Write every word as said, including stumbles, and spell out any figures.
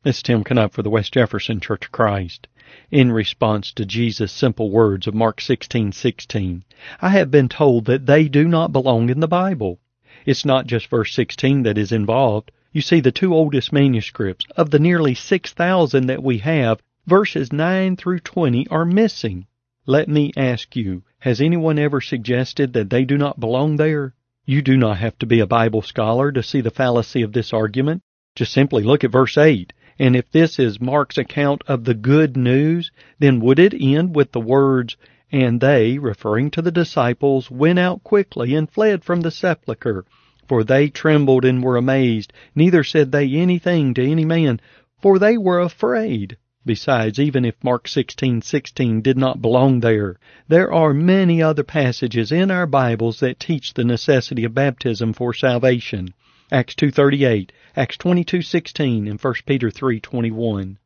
This is Tim Knupp for the West Jefferson Church of Christ. In response to Jesus' simple words of Mark sixteen sixteen, I have been told that they do not belong in the Bible. It's not just verse sixteen that is involved. You see, the two oldest manuscripts of the nearly six thousand that we have, verses nine through twenty are missing. Let me ask you, has anyone ever suggested that they do not belong there? You do not have to be a Bible scholar to see the fallacy of this argument. Just simply look at verse eight. And if this is Mark's account of the good news, then would it end with the words, "And they," referring to the disciples, "went out quickly and fled from the sepulchre, for they trembled and were amazed, neither said they anything to any man, for they were afraid." Besides, even if Mark sixteen sixteen did not belong there, there are many other passages in our Bibles that teach the necessity of baptism for salvation. Acts two thirty-eight, Acts twenty-two sixteen, and First Peter three twenty-one.